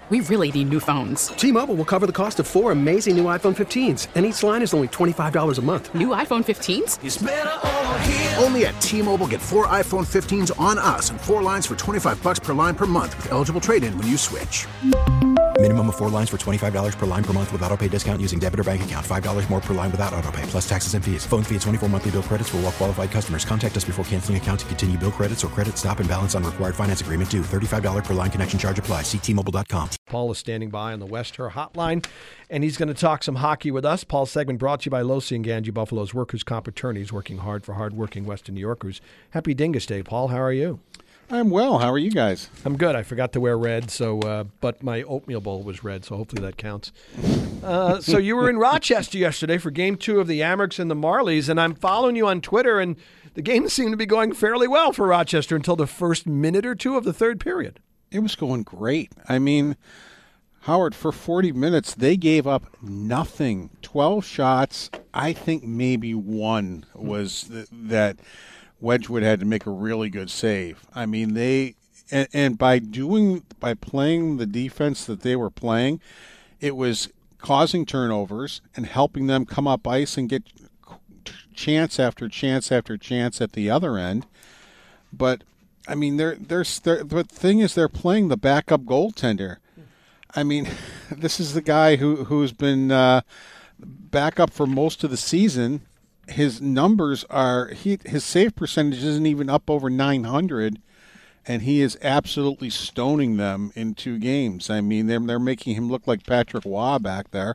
We really need new phones. T-Mobile will cover the cost of 4 amazing new iPhone 15s, and each line is only $25 a month. New iPhone 15s? It's better over here. Only at T-Mobile, get 4 iPhone 15s on us and 4 lines for $25 per line per month with eligible trade-in when you switch. Minimum of 4 lines for $25 per line per month with autopay discount using debit or bank account. $5 more per line without autopay, plus taxes and fees. Phone fee at 24 monthly bill credits for well-qualified customers. Contact us before canceling account to continue bill credits or credit stop and balance on required finance agreement due. $35 per line connection charge applies. See T-Mobile.com. Paul is standing by on the West Her Hotline, and he's going to talk some hockey with us. Paul's segment brought to you by Losi and Ganji, Buffalo's workers' comp attorneys working hard for hard-working Western New Yorkers. Happy Dingus Day, Paul. How are you? I'm well. How are you guys? I'm good. I forgot to wear red, but my oatmeal bowl was red, so hopefully that counts. So you were in Rochester yesterday for Game 2 of the Amerks and the Marlies, and I'm following you on Twitter, and the game seemed to be going fairly well for Rochester until the first minute or two of the third period. It was going great. I mean, Howard, for 40 minutes, they gave up nothing. 12 shots. I think maybe one was that Wedgwood had to make a really good save. I mean, and by playing the defense that they were playing, it was causing turnovers and helping them come up ice and get chance after chance after chance at the other end. But I mean, the thing is, they're playing the backup goaltender. I mean, this is the guy who's been backup for most of the season. His numbers his save percentage isn't even up over 900, and he is absolutely stoning them in 2 games. I mean, they're making him look like Patrick Waugh back there,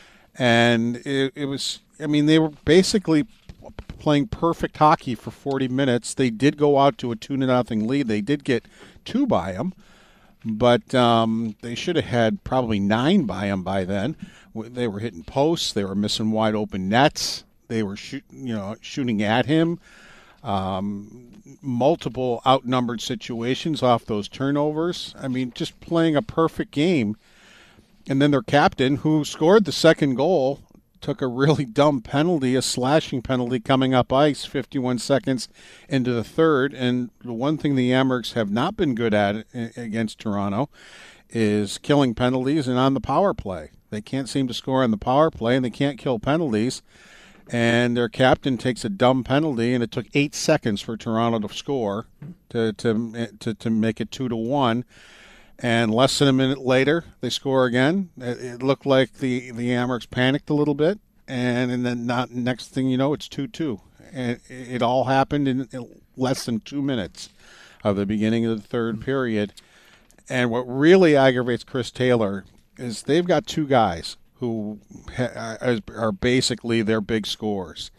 and it was. I mean, they were basically playing perfect hockey for 40 minutes. They did go out to a 2-0 lead. They did get 2 by them, but they should have had probably 9 by them by then. They were hitting posts. They were missing wide open nets. They were shooting at him. Multiple outnumbered situations off those turnovers. I mean, just playing a perfect game. And then their captain, who scored the second goal, took a really dumb penalty, a slashing penalty coming up ice 51 seconds into the third. And the one thing the Amerks have not been good at against Toronto is killing penalties and on the power play. They can't seem to score on the power play, and they can't kill penalties. And their captain takes a dumb penalty, and it took 8 seconds for Toronto to score to make it 2-1. And less than a minute later, they score again. It looked like the Amerks panicked a little bit, and then next thing you know, it's 2-2. And it all happened in less than 2 minutes of the beginning of the third period. And what really aggravates Chris Taylor is they've got 2 guys who are basically their big scorers.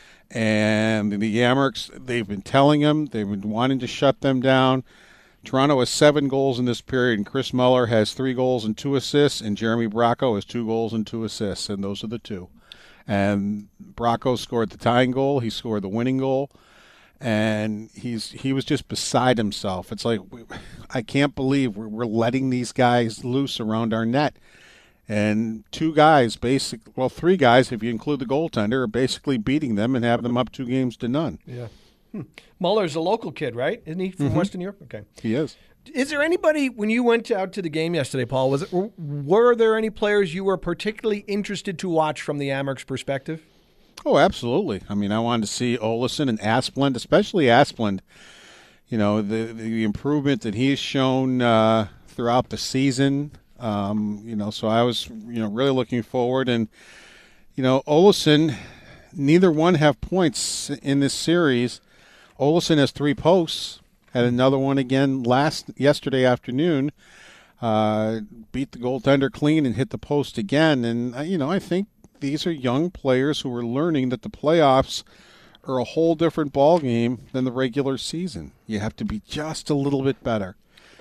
And the Amerks, they've been telling him, they've been wanting to shut them down. Toronto has 7 goals in this period, and Chris Muller has 3 goals and 2 assists, and Jeremy Bracco has 2 goals and 2 assists, and those are the 2. And Bracco scored the tying goal. He scored the winning goal. And he was just beside himself. It's like, I can't believe we're letting these guys loose around our net. And 2 guys, 3 guys, if you include the goaltender, are basically beating them and have them up 2-0. Yeah. Muller's a local kid, right? Isn't he from Western Europe? Okay. He is. Is there anybody, when you went out to the game yesterday, Paul, were there any players you were particularly interested to watch from the Amerks perspective? Oh, absolutely. I mean, I wanted to see Olofsson and Asplund, especially Asplund. You know, the improvement that he's shown throughout the season. So I was, really looking forward. And, Olofsson, neither one have points in this series. Olofsson has 3 posts. Had another one again yesterday afternoon. Beat the goaltender clean and hit the post again. And, I think these are young players who are learning that the playoffs are a whole different ballgame than the regular season. You have to be just a little bit better,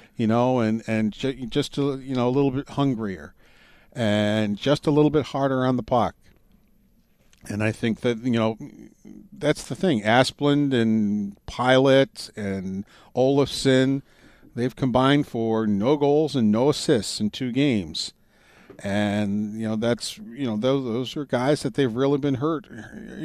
and just a little bit hungrier and just a little bit harder on the puck. And I think that, that's the thing. Asplund and Pilot and Olofsson, they've combined for no goals and no assists in 2 games. And, that's, those are guys that they've really been hurt,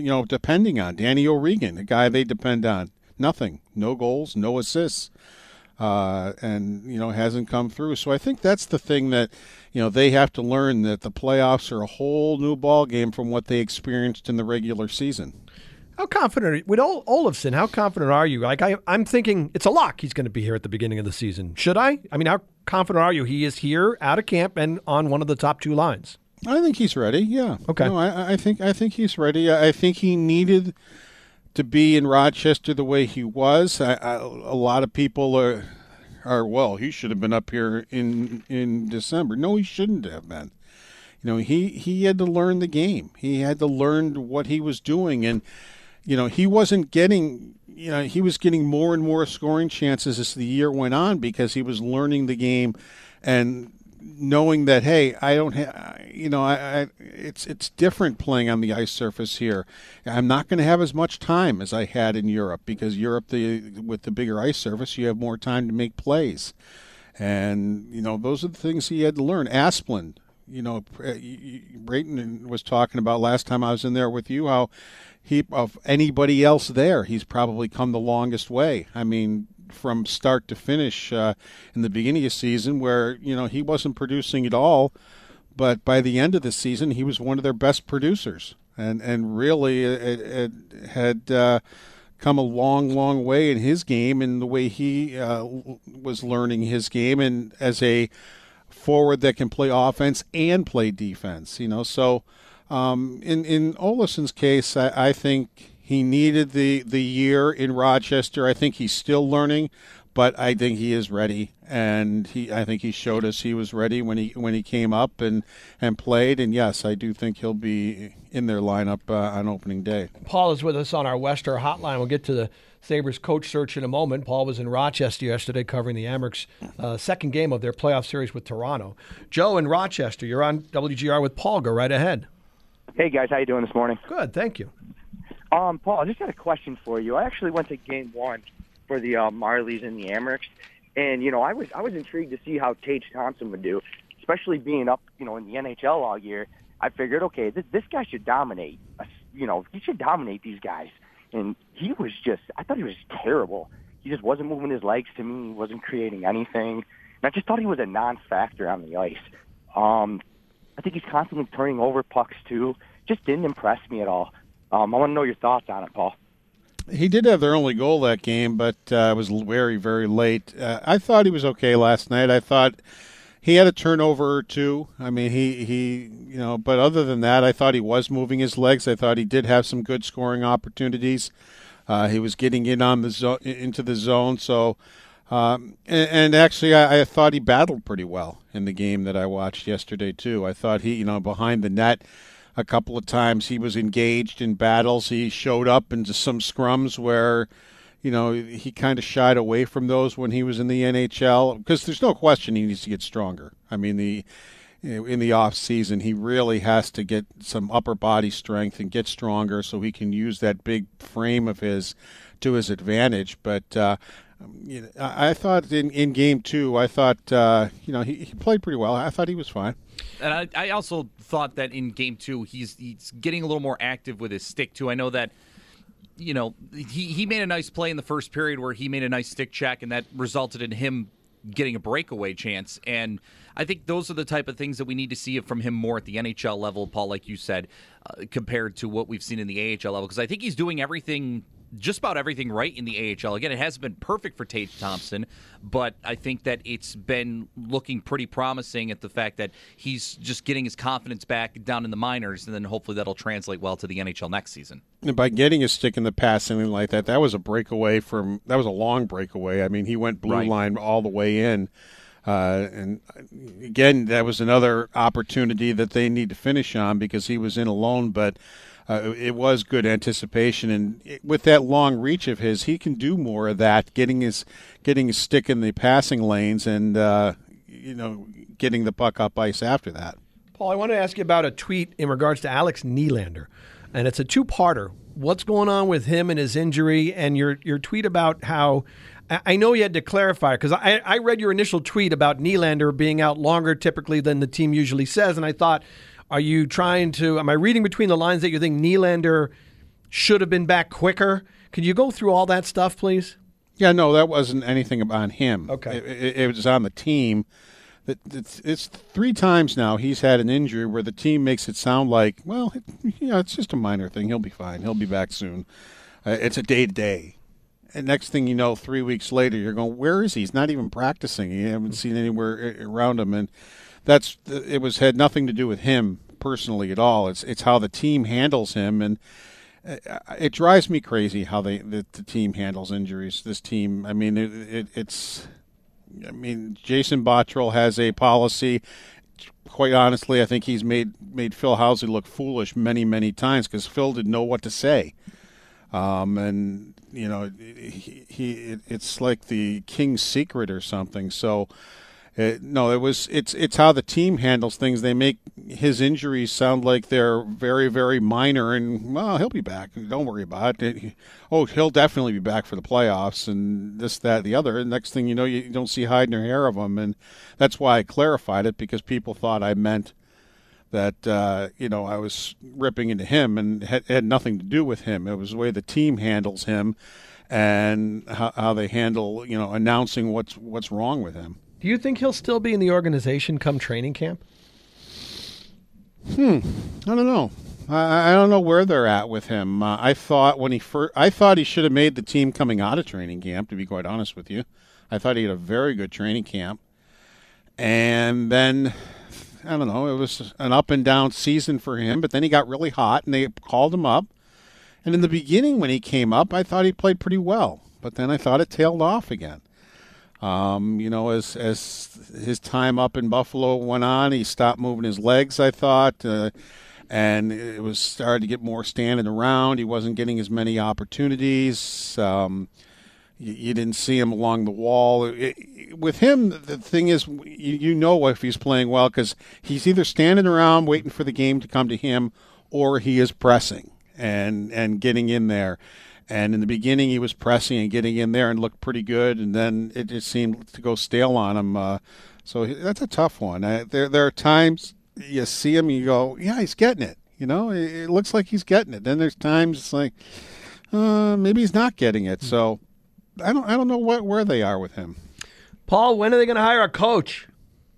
depending on. Danny O'Regan, a guy they depend on. Nothing. No goals, no assists. and hasn't come through. So I think that's the thing that they have to learn, that the playoffs are a whole new ball game from what they experienced in the regular season. How confident are you? With Olofsson, how confident are you? Like I'm thinking it's a lock he's going to be here at the beginning of the season. Should I? I mean, how confident are you he is here out of camp and on one of the top two lines? I think he's ready. Yeah. Okay. No, I think he's ready. I think he needed to be in Rochester the way he was. A lot of people are well, he should have been up here in December. No, he shouldn't have been. He had to learn the game. He had to learn what he was doing, and he wasn't getting. He was getting more and more scoring chances as the year went on because he was learning the game and knowing that, hey, I don't have, it's different playing on the ice surface here. I'm not going to have as much time as I had in Europe because Europe, with the bigger ice surface, you have more time to make plays. And, those are the things he had to learn. Asplund, Brayton was talking about last time I was in there with you, how of anybody else there, he's probably come the longest way. I mean, from start to finish in the beginning of the season where, he wasn't producing at all. But by the end of the season, he was one of their best producers. And really it had come a long, long way in his game and the way he was learning his game and as a forward that can play offense and play defense. So in Olofsson's case, I think he needed the year in Rochester. I think he's still learning, but I think he is ready, and I think he showed us he was ready when he came up and played. And yes, I do think he'll be in their lineup on opening day. Paul is with us on our Wester hotline. We'll get to the Sabres coach search in a moment. Paul was in Rochester yesterday covering the Amerks' second game of their playoff series with Toronto. Joe in Rochester, you're on WGR with Paul. Go right ahead. Hey guys, how you doing this morning? Good, thank you. Paul, I just had a question for you. I actually went to Game 1 for the Marlies and the Amerks, and I was intrigued to see how Tage Thompson would do, especially being up in the NHL all year. I figured, okay, this guy should dominate. He should dominate these guys, and I thought he was terrible. He just wasn't moving his legs to me. He wasn't creating anything, and I just thought he was a non-factor on the ice. I think he's constantly turning over pucks too. Just didn't impress me at all. I want to know your thoughts on it, Paul. He did have their only goal that game, but it was very, very late. I thought he was okay last night. I thought he had a turnover or two. I mean, he but other than that, I thought he was moving his legs. I thought he did have some good scoring opportunities. He was getting in on into the zone. So, and actually, I thought he battled pretty well in the game that I watched yesterday too. I thought he, behind the net, a couple of times he was engaged in battles. He showed up into some scrums where, he kind of shied away from those when he was in the NHL, because there's no question he needs to get stronger. I mean, in the off season, he really has to get some upper body strength and get stronger so he can use that big frame of his to his advantage. But I thought in Game 2, I thought he played pretty well. I thought he was fine. And I also thought that in Game 2, he's getting a little more active with his stick, too. I know that, he made a nice play in the first period where he made a nice stick check, and that resulted in him getting a breakaway chance. And I think those are the type of things that we need to see from him more at the NHL level, Paul, like you said, compared to what we've seen in the AHL level. Because I think he's doing just about everything right in the AHL. Again, it hasn't been perfect for Tage Thompson, but I think that it's been looking pretty promising at the fact that he's just getting his confidence back down in the minors, and then hopefully that'll translate well to the NHL next season. And by getting his stick in the passing like that was a breakaway that was a long breakaway. I mean, he went blue line all the way in. And again, that was another opportunity that they need to finish on because he was in alone, but it was good anticipation, and with that long reach of his, he can do more of that, getting his stick in the passing lanes and getting the puck up ice after that. Paul, I want to ask you about a tweet in regards to Alex Nylander, and it's a two-parter. What's going on with him and his injury, and your tweet about how I know you had to clarify, because I read your initial tweet about Nylander being out longer typically than the team usually says, and I thought, am I reading between the lines that you think Nylander should have been back quicker? Could you go through all that stuff, please? Yeah, no, that wasn't anything on him. Okay. It was on the team. It's 3 times now he's had an injury where the team makes it sound like, well, it's just a minor thing. He'll be fine. He'll be back soon. It's a day-to-day. And next thing you know, 3 weeks later, you're going, where is he? He's not even practicing. You haven't seen anywhere around him. And had nothing to do with him personally at all. It's how the team handles him. And it drives me crazy how the team handles injuries. This team, I mean, Jason Botterill has a policy. Quite honestly, I think he's made Phil Housley look foolish many, many times because Phil didn't know what to say. And it's like the king's secret or something. So. It's how the team handles things. They make his injuries sound like they're very, very minor, and well, he'll be back. Don't worry about it. He'll definitely be back for the playoffs, and this, that, the other. And next thing you know, you don't see hide nor hair of him, and that's why I clarified it, because people thought I meant that I was ripping into him, and it had nothing to do with him. It was the way the team handles him, and how they handle announcing what's wrong with him. Do you think he'll still be in the organization come training camp? I don't know. I don't know where they're at with him. I thought he should have made the team coming out of training camp, to be quite honest with you. I thought he had a very good training camp. And then, I don't know, it was an up and down season for him, but then he got really hot and they called him up. And in the beginning when he came up, I thought he played pretty well, but then I thought it tailed off again. As his time up in Buffalo went on, he stopped moving his legs, I thought, and it was started to get more standing around. He wasn't getting as many opportunities. You didn't see him along the wall. With him, the thing is, if he's playing well, because he's either standing around waiting for the game to come to him, or he is pressing and getting in there. And in the beginning, he was pressing and getting in there and looked pretty good, and then it just seemed to go stale on him. So that's a tough one. There are times you see him and you go, yeah, he's getting it. It looks like he's getting it. Then there's times it's like, maybe he's not getting it. So I don't know where they are with him. Paul, when are they going to hire a coach?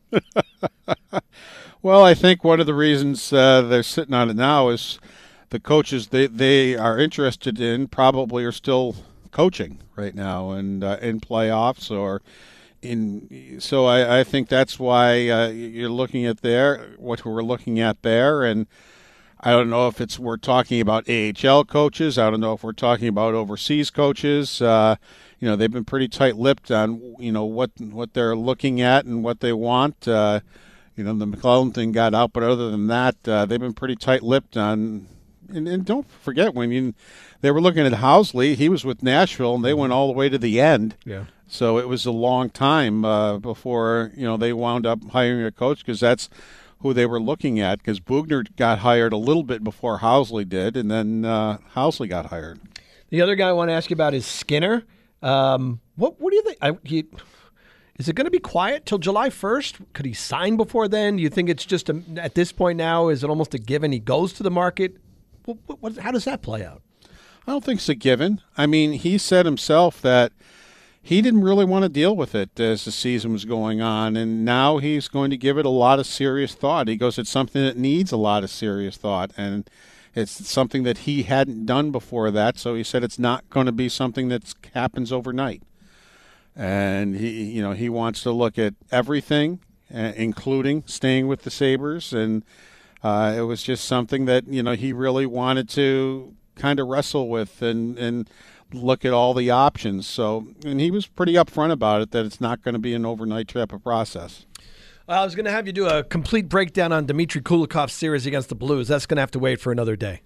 Well, I think one of the reasons they're sitting on it now is the coaches they are interested in probably are still coaching right now and in playoffs or in. So I think that's why you're looking at what we're looking at there. And I don't know if we're talking about AHL coaches. I don't know if we're talking about overseas coaches. They've been pretty tight-lipped on what they're looking at and what they want. The McClellan thing got out, but other than that, they've been pretty tight-lipped on. And don't forget, when they were looking at Housley, he was with Nashville, and they went all the way to the end. Yeah. So it was a long time before they wound up hiring a coach, because that's who they were looking at. Because Bugner got hired a little bit before Housley did, and then Housley got hired. The other guy I want to ask you about is Skinner. What do you think? Is it going to be quiet till July 1st? Could he sign before then? Do you think it's just at this point now, is it almost a given he goes to the market? How does that play out? I don't think it's a given. I mean, he said himself that he didn't really want to deal with it as the season was going on, and now he's going to give it a lot of serious thought. He goes, it's something that needs a lot of serious thought, and it's something that he hadn't done before that, so he said it's not going to be something that happens overnight. And he wants to look at everything, including staying with the Sabres, and it was just something that he really wanted to kind of wrestle with and look at all the options. So, and he was pretty upfront about it, that it's not going to be an overnight type of process. I was going to have you do a complete breakdown on Dmitry Kulikov's series against the Blues. That's going to have to wait for another day.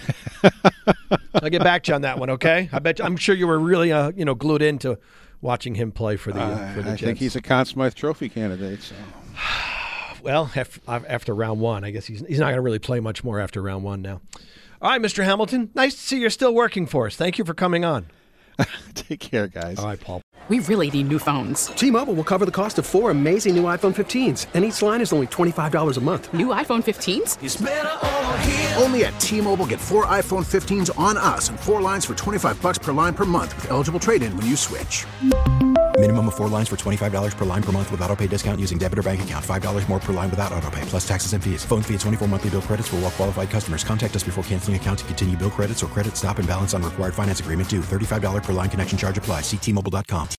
I'll get back to you on that one, okay? I'm sure you were really glued into watching him play for the Jets. I think he's a Conn Smythe Trophy candidate. So. Well, after round one, I guess he's not going to really play much more after round one now. All right, Mr. Hamilton, nice to see you're still working for us. Thank you for coming on. Take care, guys. All right, Paul. We really need new phones. T-Mobile will cover the cost of 4 amazing new iPhone 15s, and each line is only $25 a month. New iPhone 15s? It's better over here. Only at T-Mobile, get 4 iPhone 15s on us and 4 lines for $25 per line per month with eligible trade-in when you switch. Minimum of 4 lines for $25 per line per month with autopay discount using debit or bank account. $5 more per line without autopay, plus taxes and fees. Phone fee at 24 monthly bill credits for well-qualified customers. Contact us before canceling account to continue bill credits or credit stop and balance on required finance agreement due. $35 per line connection charge applies. See T-Mobile.com.